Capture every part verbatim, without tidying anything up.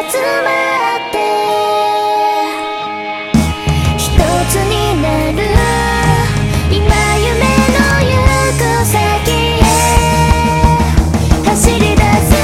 集まって一つになる今夢の行く先へ走り出す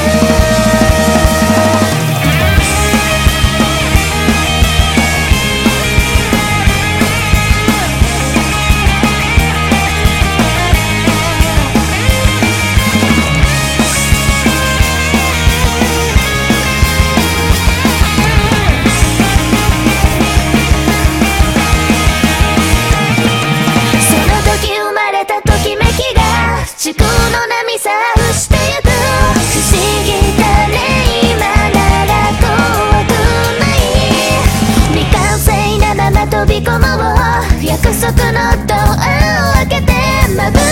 時空の波さ打してゆく不思議だね今なら怖くない未完成なまま飛び込もう約束のドアを開けてまぶ